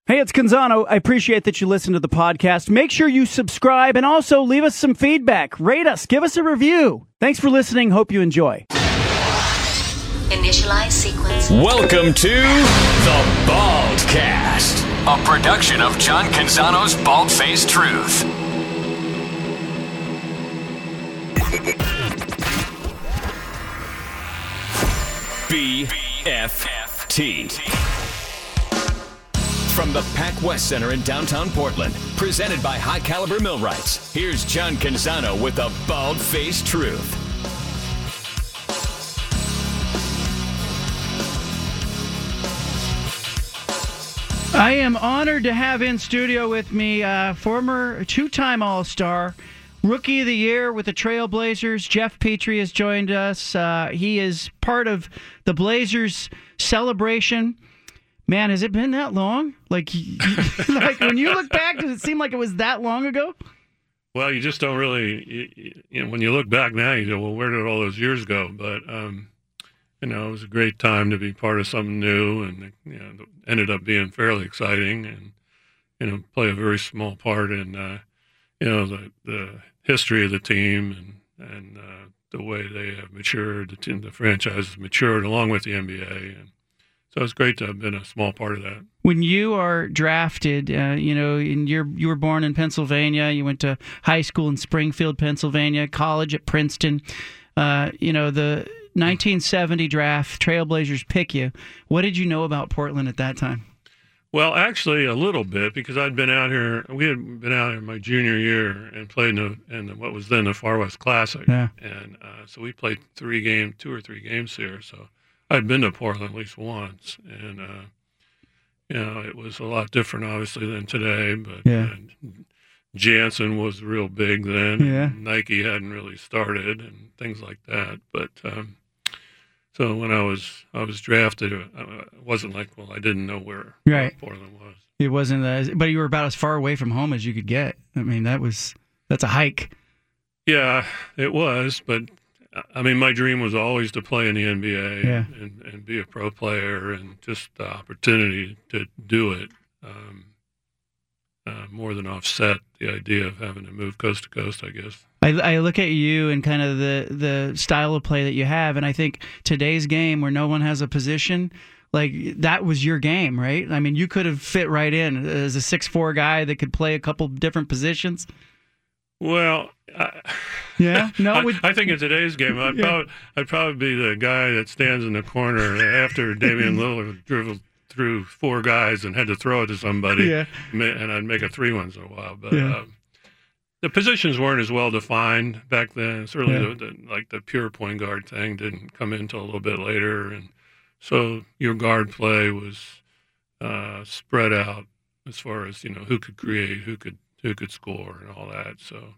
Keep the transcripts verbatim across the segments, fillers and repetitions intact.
Hey, it's Canzano. I appreciate that you listen to the podcast. Make sure you subscribe and also leave us some feedback. Rate us. Give us a review. Thanks for listening. Hope you enjoy. Initialize sequence. Welcome to The Baldcast, a production of John Canzano's Bald-Faced Truth. B F T. From the Pac West Center in downtown Portland, presented by High Caliber Millwrights, here's John Canzano with The Bald-Faced Truth. I am honored to have in studio with me uh, former two-time All-Star, Rookie of the Year with the Trailblazers. Jeff Petrie has joined us. Uh, he is part of the Blazers celebration. Man, has it been that long? Like, like when you look back, does it seem like it was that long ago? Well, you just don't really, you, you know, when you look back now, you go, well, where did all those years go? But, um, you know, it was a great time to be part of something new, and, you know, ended up being fairly exciting, and, you know, play a very small part in, uh, you know, the, the history of the team and, and uh, the way they have matured, the, team, the franchise has matured along with the N B A. And so it's great to have been a small part of that. When you are drafted, uh, you know, and you're, you were born in Pennsylvania, you went to high school in Springfield, Pennsylvania, college at Princeton, uh, you know, the nineteen seventy draft, Trailblazers pick you. What did you know about Portland at that time? Well, actually, a little bit, because I'd been out here. We had been out here my junior year and played in, the, in the, what was then the Far West Classic, yeah. and uh, so we played three game, two or three games here. So I'd been to Portland at least once, and uh, you know, it was a lot different, obviously, than today. But yeah. uh, Jansen was real big then. Yeah. And Nike hadn't really started, and things like that. But um, so when I was I was drafted, it wasn't like, well, I didn't know where, right. where Portland was. It wasn't, uh, but you were about as far away from home as you could get. I mean, that was that's a hike. Yeah, it was. But I mean, my dream was always to play in the N B A yeah. and, and be a pro player, and just the opportunity to do it um, uh, more than offset the idea of having to move coast to coast, I guess. I, I look at you and kind of the, the style of play that you have, and I think today's game where no one has a position, like that was your game, right? I mean, you could have fit right in as a six foot four guy that could play a couple different positions. Well, I, yeah, no, I, with, I think in today's game, I'd, yeah. probably, I'd probably be the guy that stands in the corner after Damian Lillard dribbled through four guys and had to throw it to somebody, yeah. and I'd make a three once in a while. But yeah. um, the positions weren't as well defined back then. Certainly, yeah. the, the, like the pure point guard thing didn't come in until a little bit later, and so your guard play was uh, spread out as far as, you know, who could create, who could who could score, and all that. So,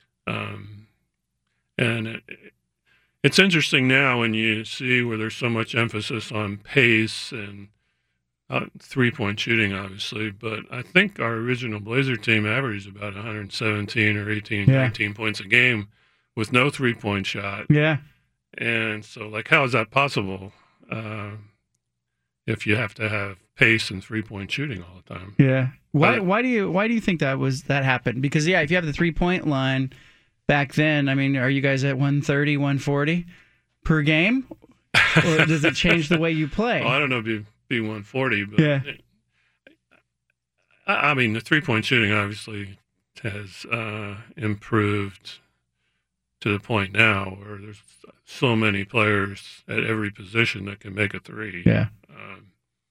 um, and it, it's interesting now when you see where there's so much emphasis on pace and uh, three-point shooting, obviously, but I think our original Blazer team averaged about one hundred seventeen or eighteen, yeah. nineteen points a game with no three-point shot. Yeah. And so, like, how is that possible uh, if you have to have pace and three-point shooting all the time? Yeah. Why? But, why do you? Why do you think that was that happened? Because yeah, if you have the three-point line back then, I mean, are you guys at one thirty, one forty per game, or does it change the way you play? Well, I don't know if you be one forty, but yeah. it, I, I mean, the three-point shooting obviously has uh, improved to the point now where there's so many players at every position that can make a three. Yeah. Um,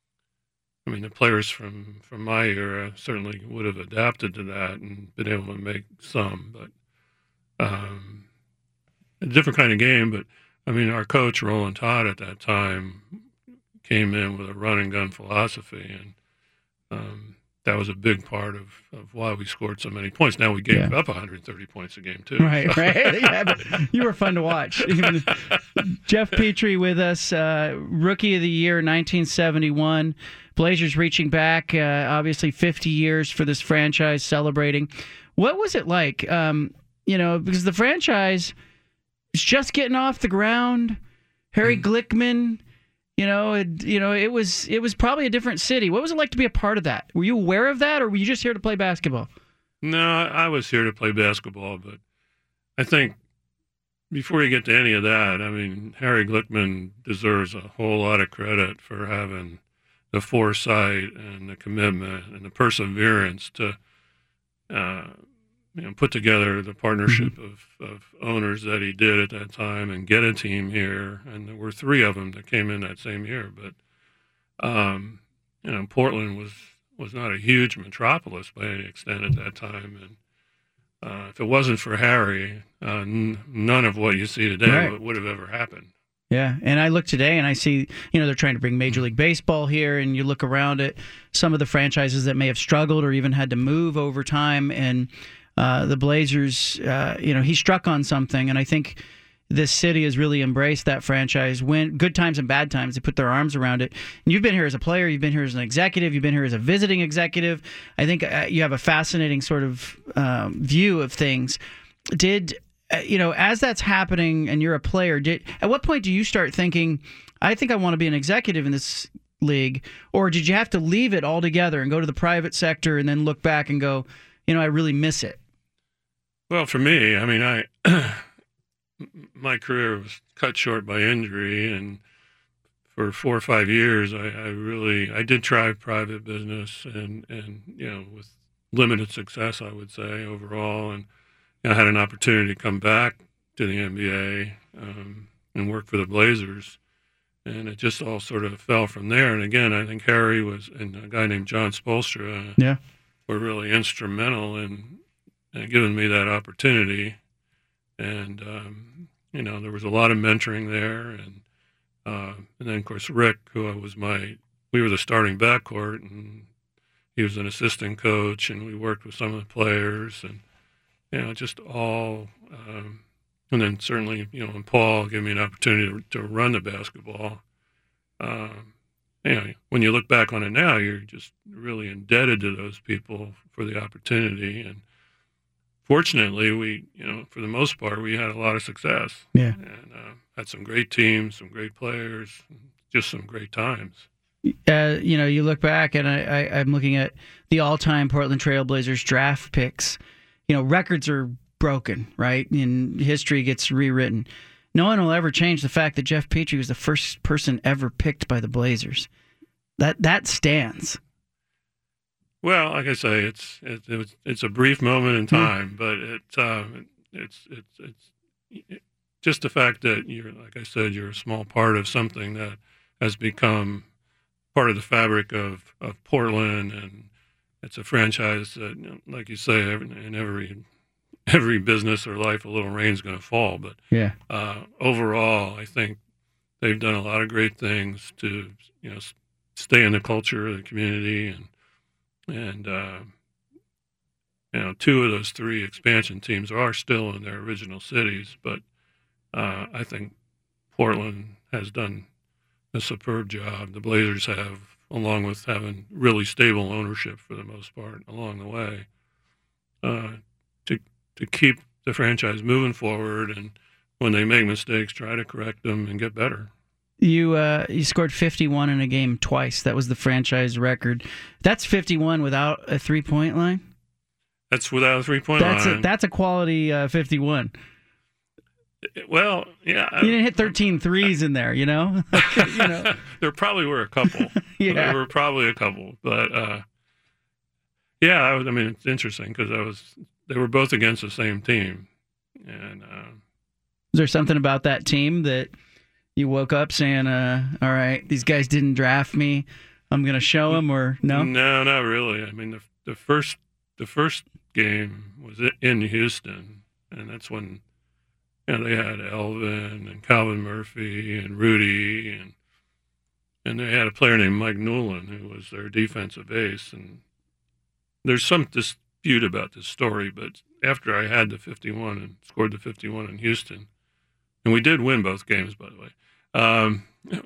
I mean, the players from, from my era certainly would have adapted to that and been able to make some, but um, a different kind of game. But, I mean, our coach, Roland Todd, at that time came in with a run-and-gun philosophy, and um, that was a big part of, of why we scored so many points. Now we gave yeah. up one hundred thirty points a game, too. Right, so. right. Yeah, but you were fun to watch. Even Jeff Petrie with us, uh, Rookie of the Year, nineteen seventy-one. Blazers reaching back, uh, obviously fifty years for this franchise, celebrating. What was it like? Um, you know, because the franchise is just getting off the ground. Harry Glickman, You know, it, you know, it was it was probably a different city. What was it like to be a part of that? Were you aware of that, or were you just here to play basketball? No, I was here to play basketball, but I think before you get to any of that, I mean, Harry Glickman deserves a whole lot of credit for having the foresight and the commitment and the perseverance to uh, you know, put together the partnership mm-hmm. of, of owners that he did at that time and get a team here. And there were three of them that came in that same year. But, um, you know, Portland was, was not a huge metropolis by any extent at that time. And uh, if it wasn't for Harry, uh, n- none of what you see today right. would, would have ever happened. Yeah, and I look today and I see, you know, they're trying to bring Major League Baseball here, and you look around at some of the franchises that may have struggled or even had to move over time, and uh, the Blazers, uh, you know, he struck on something, and I think this city has really embraced that franchise. When good times and bad times, they put their arms around it. And you've been here as a player, you've been here as an executive, you've been here as a visiting executive. I think uh, you have a fascinating sort of um, view of things. Did uh, you know, as that's happening, and you're a player, did at what point do you start thinking, I think I want to be an executive in this league, or did you have to leave it altogether and go to the private sector and then look back and go, you know, I really miss it? Well, for me, I mean, I my career was cut short by injury, and for four or five years, I, I really I did try private business, and and you know, with limited success, I would say overall, and you know, I had an opportunity to come back to the N B A um, and work for the Blazers, and it just all sort of fell from there. And again, I think Harry was and a guy named John Spoelstra, uh, yeah, were really instrumental in, in giving me that opportunity. And, um, you know, there was a lot of mentoring there. And uh, and then, of course, Rick, who was my, we were the starting backcourt, and he was an assistant coach, and we worked with some of the players, and, you know, just all, um, and then certainly, you know, and Paul gave me an opportunity to, to run the basketball. Um, you know, when you look back on it now, you're just really indebted to those people for the opportunity. And fortunately, we, you know, for the most part, we had a lot of success. Yeah. And uh, had some great teams, some great players, just some great times. Uh, you know, you look back, and I, I, I'm looking at the all-time Portland Trail Blazers draft picks. You know, records are broken, right? And history gets rewritten. No one will ever change the fact that Jeff Petrie was the first person ever picked by the Blazers. That that stands. Well, like I say, it's it, it's it's a brief moment in time, mm. but it's um, it's it's it's it, just the fact that you're, like I said, you're a small part of something that has become part of the fabric of, of Portland, and it's a franchise that, you know, like you say, in every every business or life, a little rain's going to fall. But yeah, uh, overall, I think they've done a lot of great things to, you know, stay in the culture of the community, and and uh, you know, two of those three expansion teams are still in their original cities. But uh, I think Portland has done a superb job. The Blazers have, along with having really stable ownership for the most part along the way, uh, to to keep the franchise moving forward, and when they make mistakes, try to correct them and get better. You uh, you scored fifty-one in a game twice. That was the franchise record. That's fifty-one without a three-point line? That's without a three-point that's line. A, that's a quality uh, fifty-one. Well, yeah. You didn't hit thirteen threes in there, you know? you know. There probably were a couple. yeah. There were probably a couple. But, uh, yeah, I, was, I mean, it's interesting because I was they were both against the same team. And uh, is there something about that team that you woke up saying, uh, all right, these guys didn't draft me, I'm going to show them, or no? No, not really. I mean, the the first the first game was in Houston, and that's when, you know, they had Elvin and Calvin Murphy and Rudy, and and they had a player named Mike Newland who was their defensive ace. And there's some dispute about this story, but after I had the fifty-one and scored the fifty-one in Houston, and we did win both games, by the way. Um,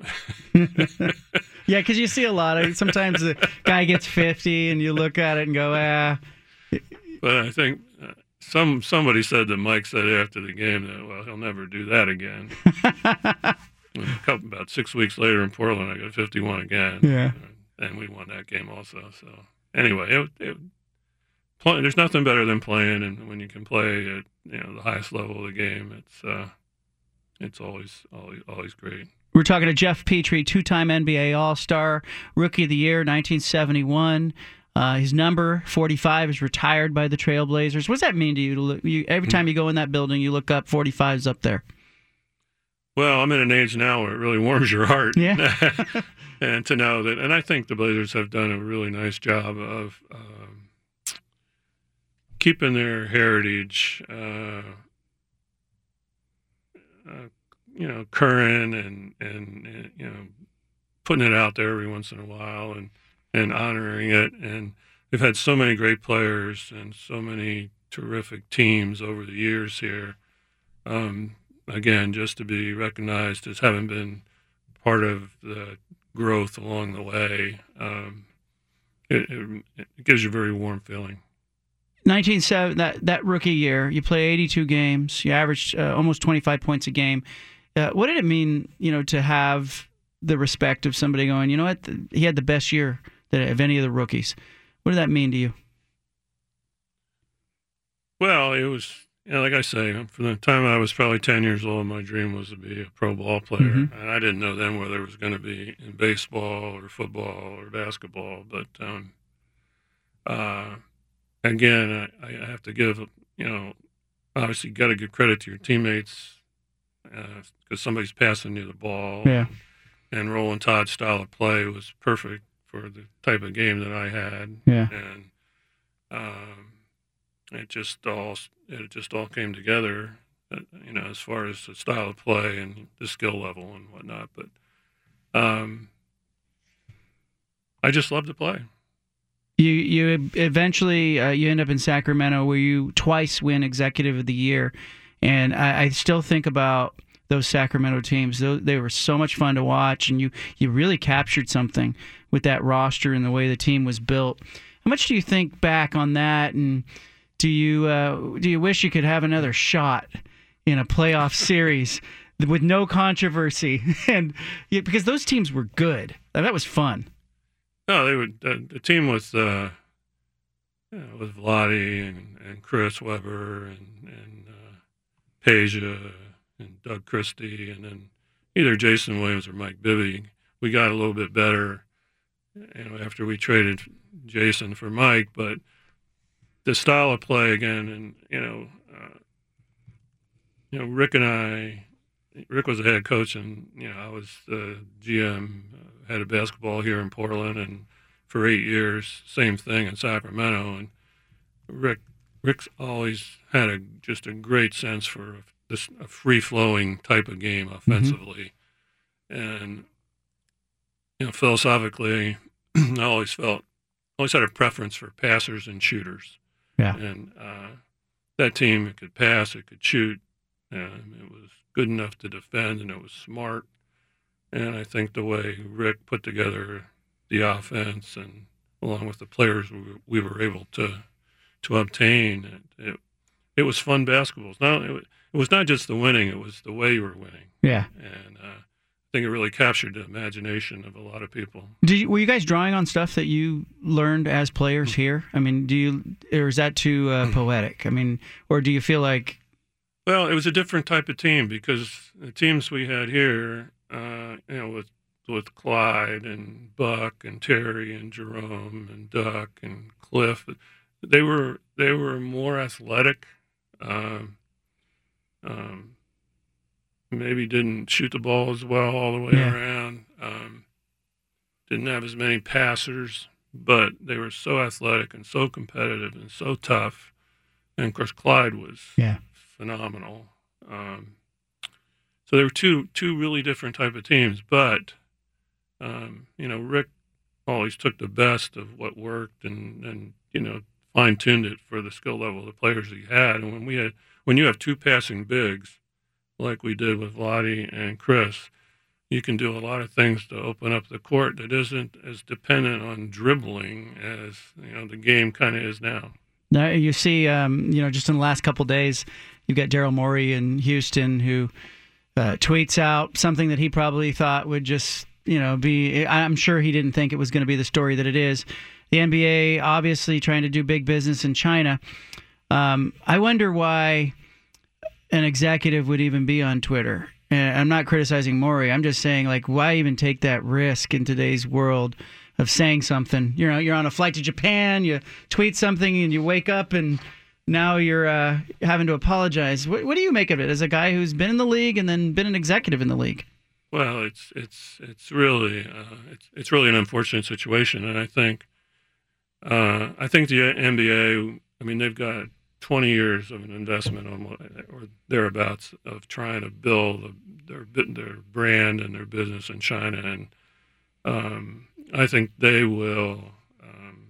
yeah, because you see a lot of, sometimes the guy gets fifty and you look at it and go, ah. But I think uh, some somebody said that Mike said after the game that, well, he'll never do that again. And a couple, about six weeks later in Portland, I got fifty-one again. Yeah. And we won that game also. So anyway, it, it, play, there's nothing better than playing, and when you can play at you know the highest level of the game, it's uh, it's always always always great. We're talking to Jeff Petrie, two-time N B A All-Star, Rookie of the Year, nineteen seventy-one. Uh, his number, forty-five, is retired by the Trailblazers. What does that mean to you? To look, you every time you go in that building, you look up, forty-five's up there. Well, I'm at an age now where it really warms your heart. Yeah. And to know that, and I think the Blazers have done a really nice job of um, keeping their heritage, uh, uh, you know, current and, and, and, you know, putting it out there every once in a while and, and honoring it. And they've had so many great players and so many terrific teams over the years here. Um, again, just to be recognized as having been part of the growth along the way, um, it, it, it gives you a very warm feeling. nineteen seventy, that, that rookie year, you play eighty-two games, you averaged uh, almost twenty-five points a game. Uh, what did it mean, you know, to have the respect of somebody going, you know what, he had the best year that of any of the rookies? What did that mean to you? Well, it was, you know, like I say, from the time I was probably ten years old, my dream was to be a pro ball player. Mm-hmm. And I didn't know then whether it was going to be in baseball or football or basketball. But, um, uh, again, I, I have to give, you know, obviously you got to give credit to your teammates because uh, somebody's passing you the ball. Yeah. And, and Roland Todd's style of play was perfect for the type of game that I had. Yeah. And, um, It just all it just all came together, you know, as far as the style of play and the skill level and whatnot. But um, I just love to play. You you eventually uh, you end up in Sacramento, where you twice win Executive of the Year, and I, I still think about those Sacramento teams. They were so much fun to watch, and you you really captured something with that roster and the way the team was built. How much do you think back on that, and Do you uh, do you wish you could have another shot in a playoff series with no controversy? And yeah, because those teams were good, that was fun. No, they would. Uh, the team was uh, you know, with Vlade and, and Chris Webber and and uh, Peja and Doug Christie, and then either Jason Williams or Mike Bibby. We got a little bit better, you know, after we traded Jason for Mike, but the style of play again, and you know, uh, you know, Rick and I, Rick was the head coach, and you know, I was the G M, uh, head of basketball here in Portland, and for eight years, same thing in Sacramento. And Rick, Rick's always had a just a great sense for this a free flowing type of game offensively, mm-hmm. and you know, philosophically, I always felt always had a preference for passers and shooters. Yeah. And uh, that team, it could pass, it could shoot, and it was good enough to defend, and it was smart. And I think the way Rick put together the offense, and along with the players we, we were able to to obtain, it it, it was fun basketball. Not, it, it was not just the winning; it was the way you were winning. Yeah. And uh, I think it really captured the imagination of a lot of people. Did you, were you guys drawing on stuff that you learned as players here? I mean, do you, or is that too uh, poetic? I mean, or do you feel like? Well, it was a different type of team because the teams we had here, uh, you know, with with Clyde and Buck and Terry and Jerome and Duck and Cliff, they were they were more athletic. Um, um, Maybe didn't shoot the ball as well all the way yeah. around. Um, didn't have as many passers, but they were so athletic and so competitive and so tough. And of course, Clyde was yeah. phenomenal. Um, so there were two two really different type of teams. But um, you know, Rick always took the best of what worked and and you know fine tuned it for the skill level of the players that he had. And when we had when you have two passing bigs, like we did with Vlade and Chris, you can do a lot of things to open up the court that isn't as dependent on dribbling as you know the game kind of is now. Now you see, um, you know, just in the last couple of days, you've got Daryl Morey in Houston, who uh, tweets out something that he probably thought would just, you know, be. I'm sure he didn't think it was going to be the story that it is. The N B A obviously trying to do big business in China. Um, I wonder why an executive would even be on Twitter. And I'm not criticizing Morey. I'm just saying, like, why even take that risk in today's world of saying something? You know, you're on a flight to Japan, you tweet something, and you wake up, and now you're uh, having to apologize. What, what do you make of it as a guy who's been in the league and then been an executive in the league? Well, it's it's it's really uh, it's it's really an unfortunate situation, and I think uh, I think the N B A. I mean, they've got twenty years of an investment on or thereabouts of trying to build their their brand and their business in China, and um, I think they will um,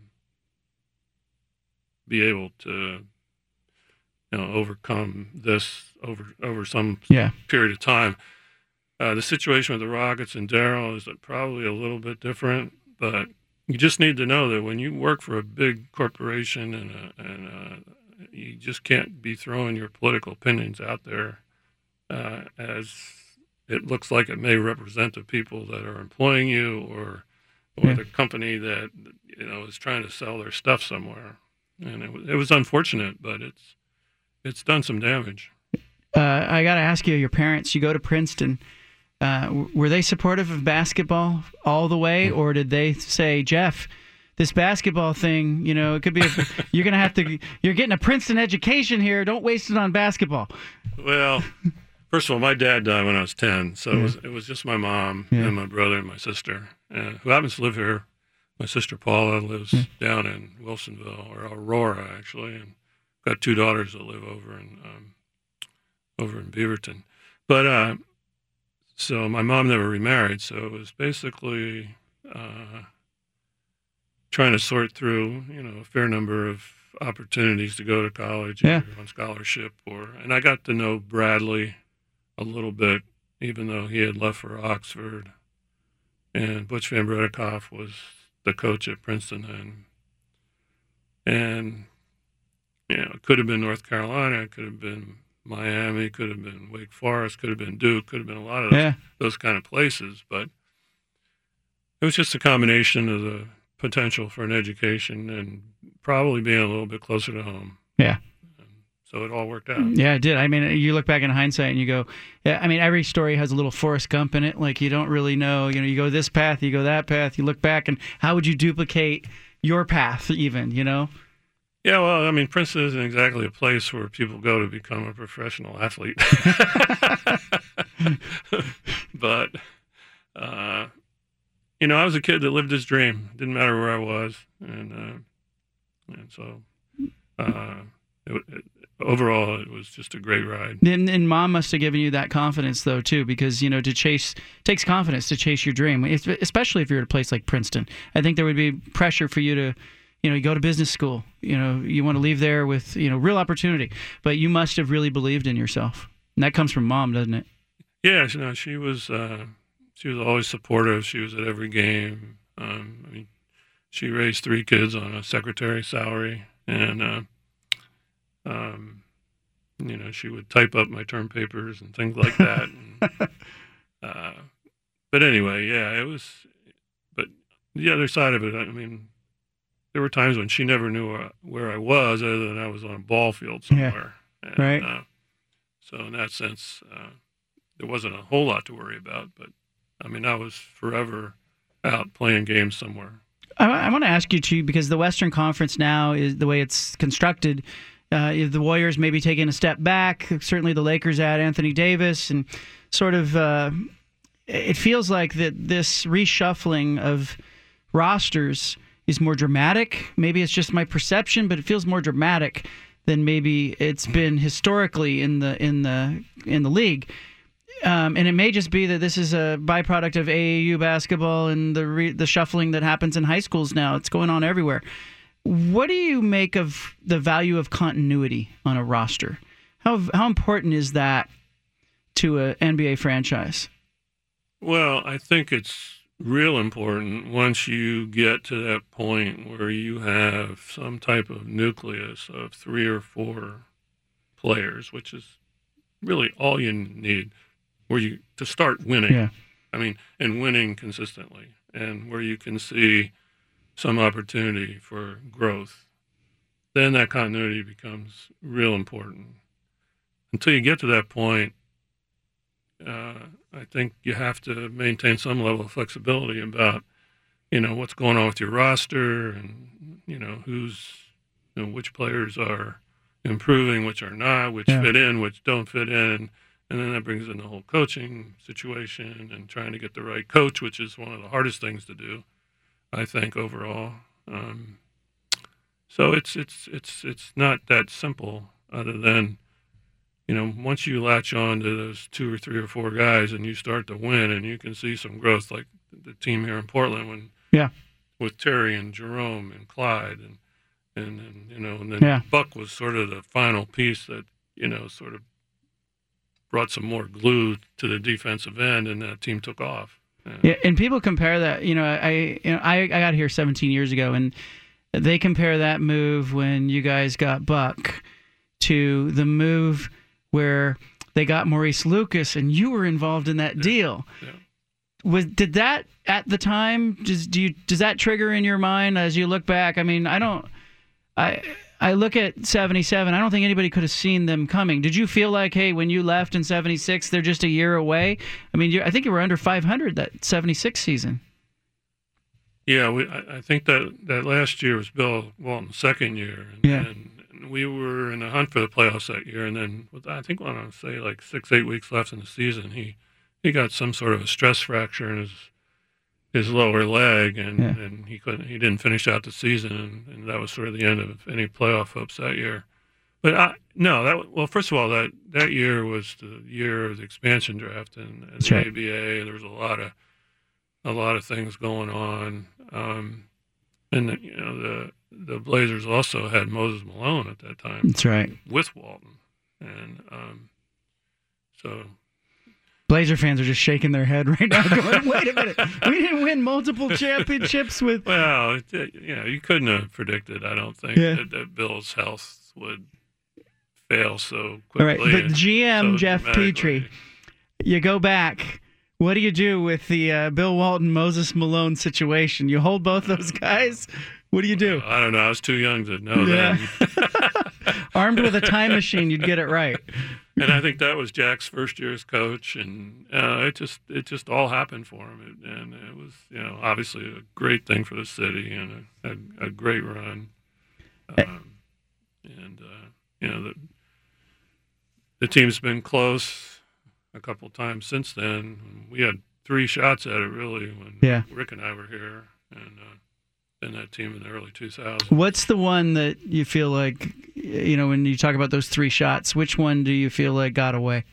be able to, you know, overcome this over over some yeah. period of time. Uh, the situation with the Rockets and Darryl is probably a little bit different, but you just need to know that when you work for a big corporation and a, and a, you just can't be throwing your political opinions out there uh, as it looks like it may represent the people that are employing you or or yeah. the company that, you know, is trying to sell their stuff somewhere. And it was, it was unfortunate, but it's it's done some damage. Uh, I got to ask you, your parents, you go to Princeton. Uh, were they supportive of basketball all the way, or did they say, Jeff, this basketball thing, you know, it could be, a, you're going to have to, you're getting a Princeton education here. Don't waste it on basketball. Well, first of all, my dad died when I was ten, so yeah. it was it was just my mom yeah. and my brother and my sister, uh, who happens to live here. My sister Paula lives yeah. down in Wilsonville, or Aurora, actually, and got two daughters that live over in um, over in Beaverton. But uh, so my mom never remarried, so it was basically uh, trying to sort through, you know, a fair number of opportunities to go to college, yeah. either on scholarship or. And I got to know Bradley a little bit, even though he had left for Oxford, and Butch Van Bredikoff was the coach at Princeton, and and you know, it could have been North Carolina, it could have been Miami, could have been Wake Forest, could have been Duke, could have been a lot of those, yeah. those kind of places, but it was just a combination of the potential for an education and probably being a little bit closer to home. Yeah. So it all worked out. Yeah, it did. I mean, you look back in hindsight and you go, yeah, I mean, every story has a little Forrest Gump in it. Like, you don't really know, you know, you go this path, you go that path, you look back, and how would you duplicate your path even, you know? Yeah, well, I mean, Princeton isn't exactly a place where people go to become a professional athlete. But, uh, you know, I was a kid that lived his dream. Didn't matter where I was. And, uh, and so, uh, it, it, overall, it was just a great ride. And, and mom must have given you that confidence, though, too, because, you know, to chase, it takes confidence to chase your dream, especially if you're at a place like Princeton. I think there would be pressure for you to, you know, you go to business school, you know, you want to leave there with, you know, real opportunity, but you must have really believed in yourself. And that comes from mom, doesn't it? Yeah, you know, she was, uh, she was always supportive. She was at every game. Um, I mean, she raised three kids on a secretary salary, and, uh, um, you know, she would type up my term papers and things like that. and, uh, but anyway, yeah, it was, but the other side of it, I mean, there were times when she never knew where, where I was, other than I was on a ball field somewhere. Yeah. And, right. Uh, so in that sense, uh, there wasn't a whole lot to worry about. But I mean, I was forever out playing games somewhere. I, I want to ask you too, because the Western Conference now is the way it's constructed. Uh, the Warriors maybe taking a step back. Certainly, the Lakers add Anthony Davis, and sort of uh, it feels like that this reshuffling of rosters is more dramatic. Maybe it's just my perception, but it feels more dramatic than maybe it's been historically in the in the in the league. Um, and it may just be that this is a byproduct of A A U basketball and the re, the shuffling that happens in high schools now. It's going on everywhere. What do you make of the value of continuity on a roster? How how important is that to an N B A franchise? Well, I think it's real important once you get to that point where you have some type of nucleus of three or four players, which is really all you need. where you to start winning. Yeah. I mean, and winning consistently, and where you can see some opportunity for growth, then that continuity becomes real important. Until you get to that point, uh, I think you have to maintain some level of flexibility about, you know, what's going on with your roster, and you know who's, you know, which players are improving, which are not, which Yeah. fit in, which don't fit in. And then that brings in the whole coaching situation and trying to get the right coach, which is one of the hardest things to do, I think, overall. Um, so it's it's it's it's not that simple, other than, you know, once you latch on to those two or three or four guys and you start to win, and you can see some growth, like the team here in Portland when Yeah. with Terry and Jerome and Clyde and and, and you know, and then Yeah. Buck was sort of the final piece that, you know, sort of brought some more glue to the defensive end, and that team took off. Yeah. Yeah, and people compare that. You know, I you know I, I got here seventeen years ago, and they compare that move when you guys got Buck to the move where they got Maurice Lucas, and you were involved in that Yeah. deal. Yeah. Was did that at the time? Does do you does that trigger in your mind as you look back? I mean, I don't. I I look at seventy-seven. I don't think anybody could have seen them coming. Did you feel like, hey, when you left in seventy-six, they're just a year away? I mean, you I think you were under five hundred that seventy-six season. Yeah, we, I, I think that, that last year was Bill Walton's second year. And, Yeah. and, and we were in the hunt for the playoffs that year. And then with, I think, when I would say like six, eight weeks left in the season, he, he got some sort of a stress fracture in his his lower leg, and, Yeah. and he couldn't he didn't finish out the season, and, and that was sort of the end of any playoff hopes that year. But I, no, that well, first of all, that, that year was the year of the expansion draft and, and the right. A B A. There was a lot of a lot of things going on, um, and the, you know the the Blazers also had Moses Malone at that time. That's right. With Walton, and um, so. Blazer fans are just shaking their head right now, going, "Wait a minute, we didn't win multiple championships with." Well, it, you know, you couldn't have predicted, I don't think, Yeah. that, that Bill's health would fail so All quickly. right, but and G M so Jeff dramatically. Petrie, you go back. What do you do with the uh, Bill Walton Moses Malone situation? You hold both those guys. What do you do? I don't know. I was too young to know Yeah. that. Armed with a time machine, you'd get it right. And I think that was Jack's first year as coach, and uh, it just it just all happened for him, it, and it was, you know, obviously a great thing for the city and a, a, a great run, um, and uh, you know the the team's been close a couple of times since then. We had three shots at it really when Yeah. Rick and I were here, and uh, then that team in the early two thousands. What's the one that you feel like, you know, when you talk about those three shots, which one do you feel like got away?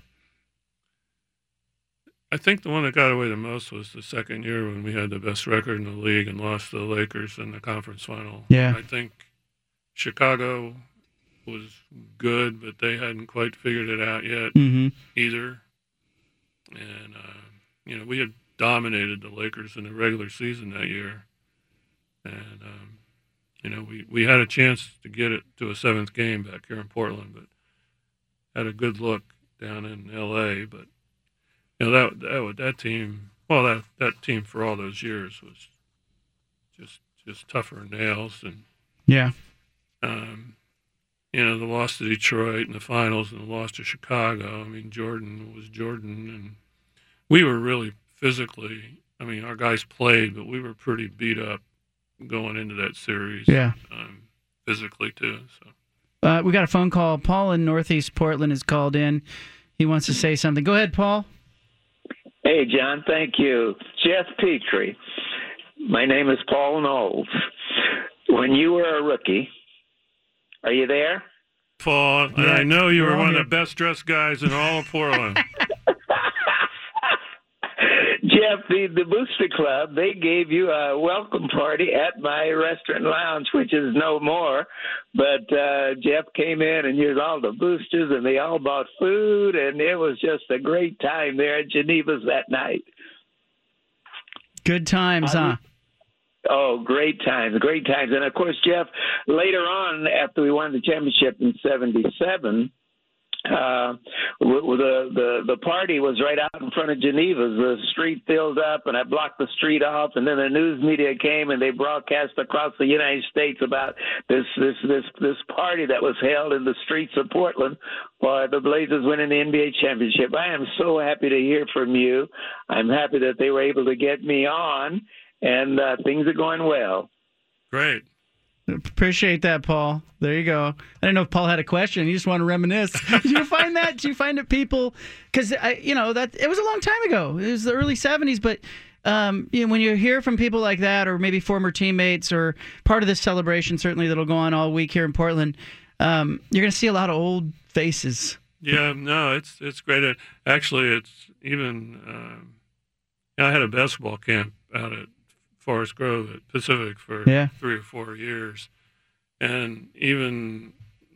I think the one that got away the most was the second year when we had the best record in the league and lost to the Lakers in the conference final. Yeah. I think Chicago was good, but they hadn't quite figured it out yet Mm-hmm. either. And, uh, you know, we had dominated the Lakers in the regular season that year. And, um, you know, we, we had a chance to get it to a seventh game back here in Portland, but had a good look down in L A. But, you know, that that, that team, well, that, that team for all those years was just just tougher than nails. And, Yeah. um, you know, the loss to Detroit in the finals and the loss to Chicago. I mean, Jordan was Jordan, and we were really physically, I mean, our guys played, but we were pretty beat up going into that series. Yeah. Um, physically, too. So Uh, we got a phone call. Paul in Northeast Portland has called in. He wants to say something. Go ahead, Paul. Hey, John, thank you. Jeff Petrie. My name is Paul Knowles. When you were a rookie, are you there? Paul, Yeah, I know you we're were all one here. of the best dressed guys in all of Portland. Jeff, the, the Booster Club, they gave you a welcome party at my restaurant lounge, which is no more. But uh, Jeff came in, and here's all the boosters, and they all bought food, and it was just a great time there at Geneva's that night. Good times, huh? Oh, great times, great times. And, of course, Jeff, later on, after we won the championship in seventy-seven, Uh, the, the the party was right out in front of Geneva's. The street filled up, and I blocked the street off. And then the news media came, and they broadcast across the United States about this this this this party that was held in the streets of Portland for the Blazers winning the N B A championship. I am so happy to hear from you. I'm happy that they were able to get me on, and uh, things are going well. Great. Appreciate that, Paul. There you go. I didn't know if Paul had a question. You just want to reminisce. Did you find that? Did you find that people, because you know that it was a long time ago. It was the early seventies, but um, you know, when you hear from people like that, or maybe former teammates, or part of this celebration, certainly that'll go on all week here in Portland, um, you're going to see a lot of old faces. Yeah, no, it's it's great. Actually, it's even. Um, I had a basketball camp out at Forest Grove at Pacific for yeah. three or four years. And even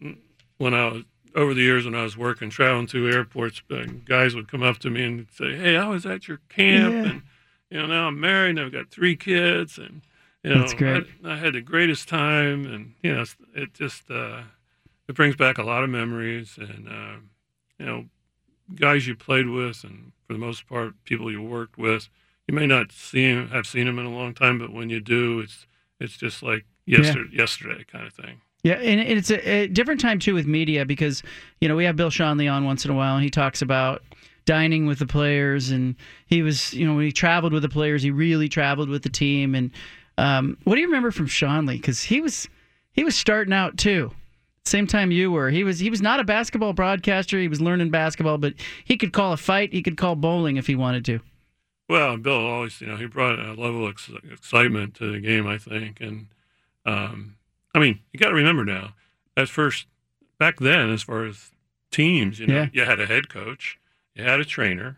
when I was, over the years when I was working, traveling through airports, guys would come up to me and say, "Hey, I was at your camp, yeah. and, you know, now I'm married and I've got three kids, and, you know, That's great. I, I had the greatest time." And, you know, it just, uh, it brings back a lot of memories, and, uh, you know, guys you played with, and for the most part, people you worked with. You may not see him, have seen him in a long time, but when you do, it's it's just like yesterday, yeah. yesterday kind of thing. Yeah, and it's a, a different time, too, with media because, you know, we have Bill Schonely on once in a while, and he talks about dining with the players, and he was, you know, when he traveled with the players, he really traveled with the team. And um, what do you remember from Schonely? Because he was, he was starting out, too. Same time you were. He was he was not a basketball broadcaster. He was learning basketball, but he could call a fight. He could call bowling if he wanted to. Well, Bill always, you know, he brought a level of ex- excitement to the game, I think. And, um, I mean, you got to remember now, at first, back then, as far as teams, you know, yeah. you had a head coach, you had a trainer,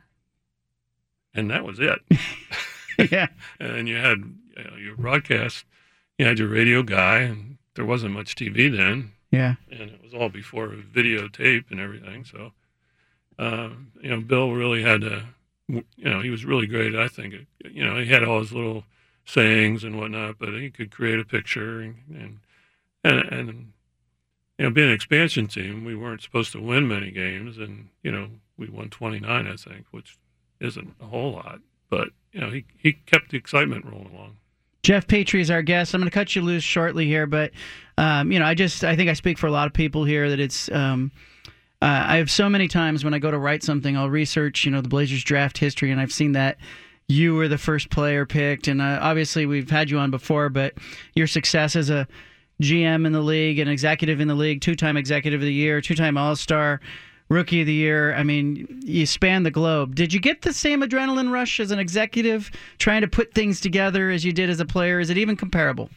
and that was it. yeah. And you had you know, your broadcast, you had your radio guy, and there wasn't much T V then. Yeah. And it was all before videotape and everything. So, uh, you know, Bill really had to, you know, he was really great. I think, you know, he had all his little sayings and whatnot, but he could create a picture. And, and, and, and, you know, being an expansion team, we weren't supposed to win many games. And, you know, we won twenty-nine, I think, which isn't a whole lot. But, you know, he, he kept the excitement rolling along. Jeff Petrie is our guest. I'm going to cut you loose shortly here, but, um, you know, I just, I think I speak for a lot of people here that it's, um, Uh, I have so many times when I go to write something, I'll research, you know, the Blazers draft history, and I've seen that you were the first player picked. And uh, obviously we've had you on before, but your success as a G M in the league, an executive in the league, two-time executive of the year, two-time All-Star, rookie of the year. I mean, you span the globe. Did you get the same adrenaline rush as an executive trying to put things together as you did as a player? Is it even comparable?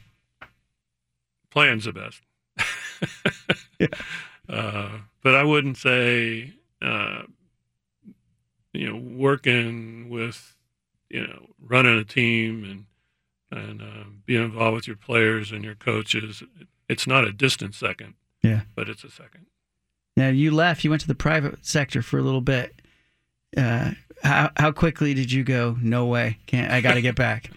Playing's the best. yeah. Uh, but I wouldn't say, uh, you know, working with, you know, running a team and and uh, being involved with your players and your coaches. It's not a distant second. Yeah. But it's a second. Now you left. You went to the private sector for a little bit. Uh, how how quickly did you go? No way. Can't. I got to get back.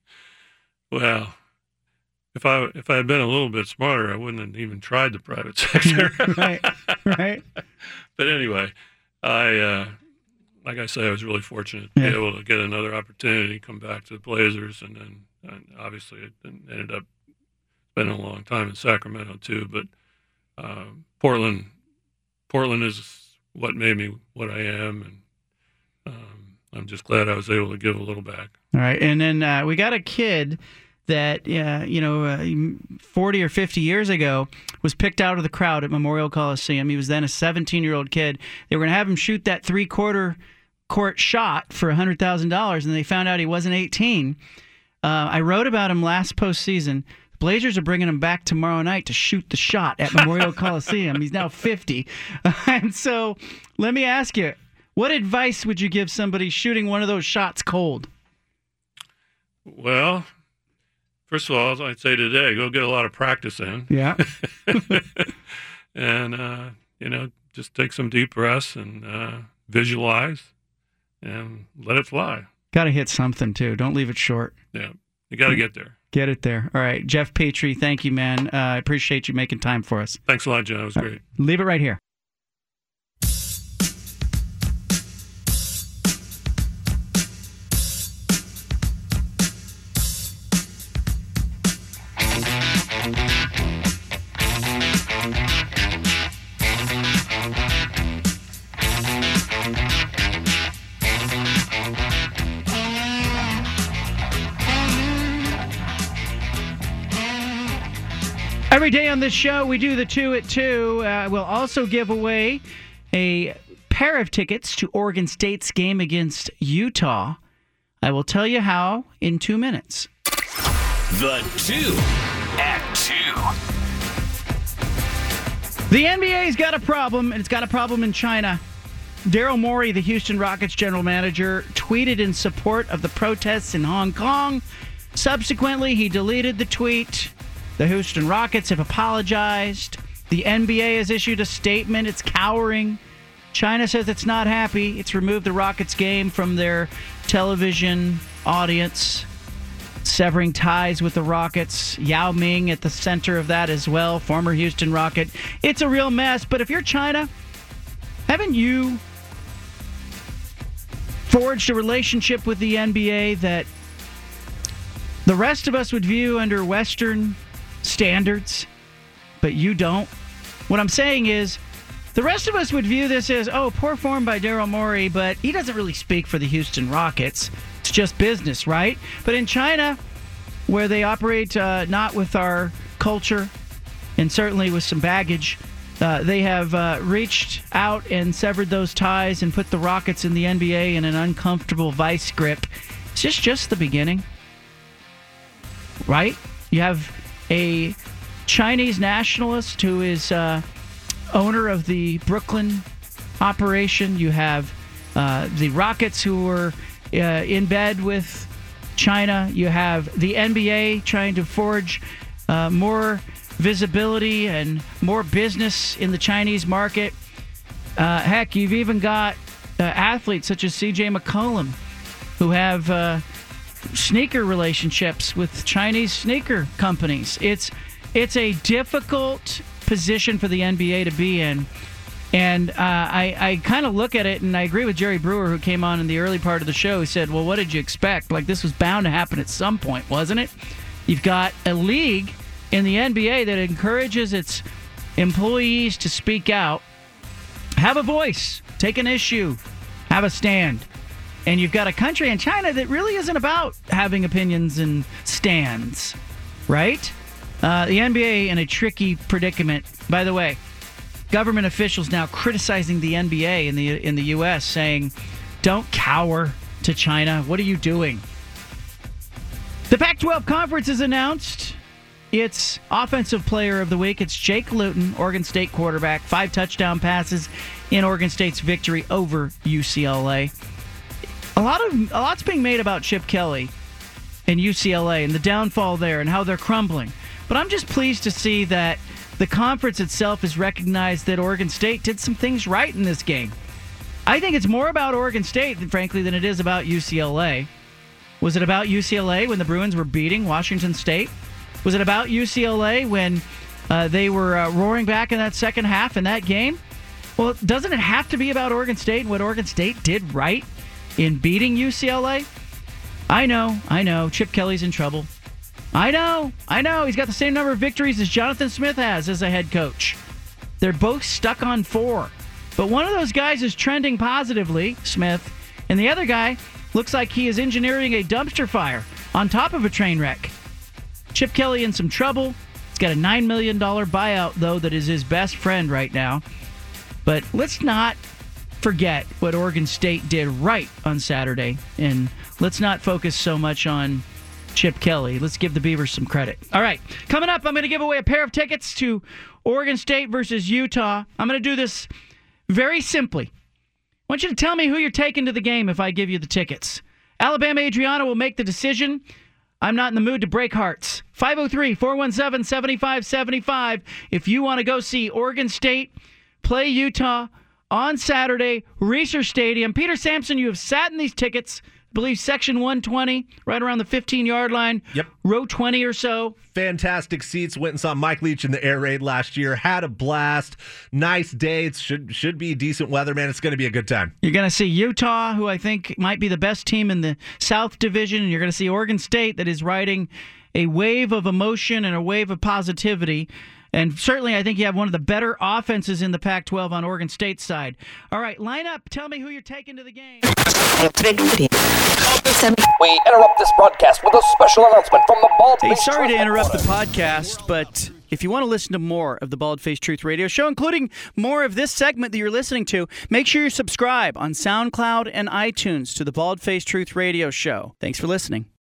Well. If I if I had been a little bit smarter, I wouldn't have even tried the private sector. right, right. But anyway, I uh, like I say, I was really fortunate to yeah. be able to get another opportunity, come back to the Blazers, and then and obviously it ended up spending a long time in Sacramento too. But uh, Portland, Portland is what made me what I am, and um, I'm just glad I was able to give a little back. All right, and then uh, we got a kid that, uh, you know, uh, forty or fifty years ago was picked out of the crowd at Memorial Coliseum. He was then a seventeen-year-old kid. They were going to have him shoot that three-quarter court shot for one hundred thousand dollars, and they found out he wasn't eighteen. Uh, I wrote about him last postseason. The Blazers are bringing him back tomorrow night to shoot the shot at Memorial Coliseum. He's now fifty. And so let me ask you, what advice would you give somebody shooting one of those shots cold? Well, first of all, as I'd say today, go get a lot of practice in. Yeah. and, uh, you know, just take some deep breaths and uh, visualize and let it fly. Got to hit something, too. Don't leave it short. Yeah. You got to get there. Get it there. All right. Jeff Petrie, thank you, man. Uh, I appreciate you making time for us. Thanks a lot, John. It was great. Leave it right here. Every day on this show, we do the two at two. Uh, we'll also give away a pair of tickets to Oregon State's game against Utah. I will tell you how in two minutes. The two at two. The N B A's got a problem, and it's got a problem in China. Daryl Morey, the Houston Rockets general manager, tweeted in support of the protests in Hong Kong. Subsequently, he deleted the tweet. The Houston Rockets have apologized. The N B A has issued a statement. It's cowering. China says it's not happy. It's removed the Rockets game from their television audience, severing ties with the Rockets. Yao Ming at the center of that as well, former Houston Rocket. It's a real mess. But if you're China, haven't you forged a relationship with the N B A that the rest of us would view under Western standards, but you don't? What I'm saying is, the rest of us would view this as, oh, poor form by Daryl Morey, but he doesn't really speak for the Houston Rockets. It's just business, right? But in China, where they operate uh, not with our culture and certainly with some baggage, uh, they have uh, reached out and severed those ties and put the Rockets in the N B A in an uncomfortable vice grip. Is this just the beginning? Right? You have a Chinese nationalist who is uh, owner of the Brooklyn operation. You have uh, the Rockets who were uh, in bed with China. You have the N B A trying to forge uh, more visibility and more business in the Chinese market. Uh, heck, you've even got uh, athletes such as C J McCollum who have uh, sneaker relationships with Chinese sneaker companies. It's it's a difficult position for the N B A to be in. And uh, I, I kind of look at it, and I agree with Jerry Brewer, who came on in the early part of the show. He said, well, what did you expect? Like, this was bound to happen at some point, wasn't it? You've got a league in the N B A that encourages its employees to speak out, have a voice, take an issue, have a stand. And you've got a country in China that really isn't about having opinions and stands, right? Uh, the N B A in a tricky predicament. By the way, government officials now criticizing the N B A in the in the U S, saying, don't cower to China. What are you doing? The Pac twelve Conference has announced its Offensive Player of the Week. It's Jake Luton, Oregon State quarterback. Five touchdown passes in Oregon State's victory over U C L A. A lot of a lot's being made about Chip Kelly and U C L A and the downfall there and how they're crumbling. But I'm just pleased to see that the conference itself has recognized that Oregon State did some things right in this game. I think it's more about Oregon State, frankly, than it is about U C L A. Was it about U C L A when the Bruins were beating Washington State? Was it about U C L A when uh, they were uh, roaring back in that second half in that game? Well, doesn't it have to be about Oregon State and what Oregon State did right in beating U C L A? I know, I know, Chip Kelly's in trouble. I know, I know. He's got the same number of victories as Jonathan Smith has as a head coach. They're both stuck on four. But one of those guys is trending positively, Smith, and the other guy looks like he is engineering a dumpster fire on top of a train wreck. Chip Kelly in some trouble. He's got a nine million dollars buyout, though, that is his best friend right now. But let's not forget what Oregon State did right on Saturday, and let's not focus so much on Chip Kelly. Let's give the Beavers some credit. All right, coming up, I'm going to give away a pair of tickets to Oregon State versus Utah. I'm going to do this very simply. I want you to tell me who you're taking to the game if I give you the tickets. Alabama Adriana will make the decision. I'm not in the mood to break hearts. five oh three, four one seven, seven five seven five if you want to go see Oregon State play Utah on Saturday, Reser Stadium. Peter Sampson, you have sat in these tickets. I believe section one twenty, right around the fifteen-yard line. Yep. Row twenty or so. Fantastic seats. Went and saw Mike Leach in the air raid last year. Had a blast. Nice day. It should, should be decent weather, man. It's going to be a good time. You're going to see Utah, who I think might be the best team in the South Division. And you're going to see Oregon State that is riding a wave of emotion and a wave of positivity. And certainly, I think you have one of the better offenses in the Pac twelve on Oregon State's side. All right, line up. Tell me who you're taking to the game. We interrupt this broadcast with a special announcement from the Bald Hey, Face sorry to Traffic interrupt the Corner. podcast, but If you want to listen to more of the Bald Faced Truth Radio Show, including more of this segment that you're listening to, make sure you subscribe on SoundCloud and iTunes to the Bald Faced Truth Radio Show. Thanks for listening.